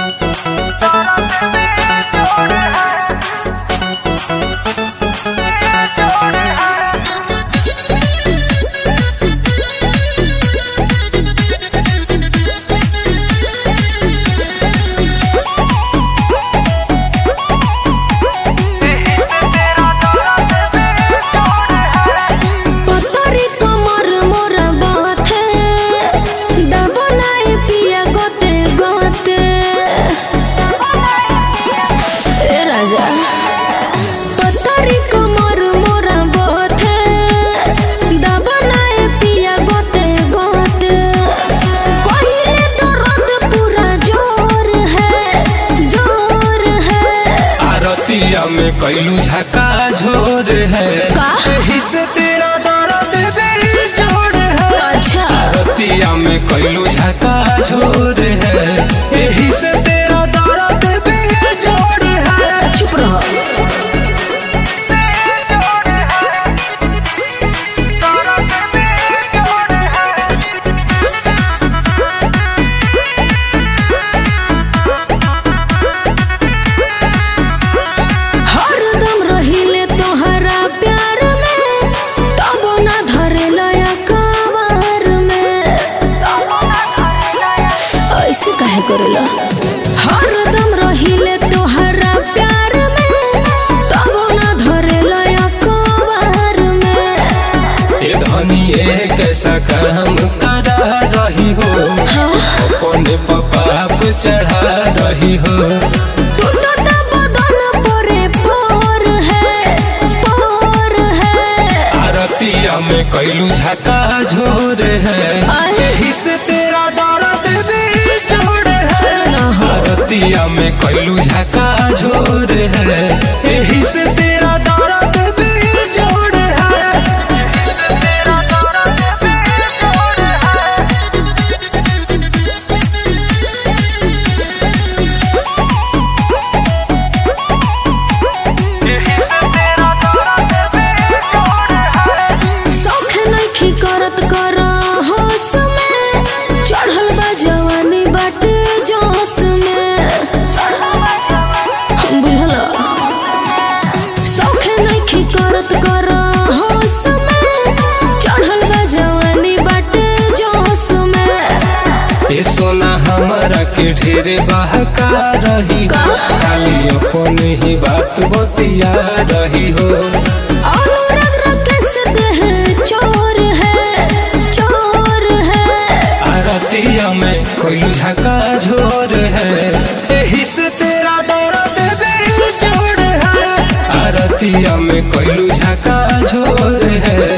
में कैलू झका झोर है यही से तेरा दर्द बेजोड़ है। अच्छा रतिया में कैलू झका झोर है यही से तेरा दर्द बेजोड़ है। चुप रहो। करेला हरदम रहिले तोहरा प्यार में तब ना धरेला या कबार में। ये धनी एक ऐसा काम करा रही हो अपने पाप चढ़ा रही हो। टूटता बदन परे पोर है आरतिया में कैलू झका झोर है यही से तेरा दर्द रतिया में कैलू झका झोर है यही से तेरा दर्द बेजोड़ है। शौख नइखी करत कर होश में चढ़ल बा जवानी बाटे जोश में बुझल। शौख नइखी करत कर होश में चढ़ल बा जवानी बाटे जोश में। ये सोना हमारा के ढेर बहका रही हो खाली अपन ही बात बतिया रही हो। आरतिया में कैलू झका झोर है यही से तेरा दर्द बेजोड़ है। आरतिया में कैलू झका झोर है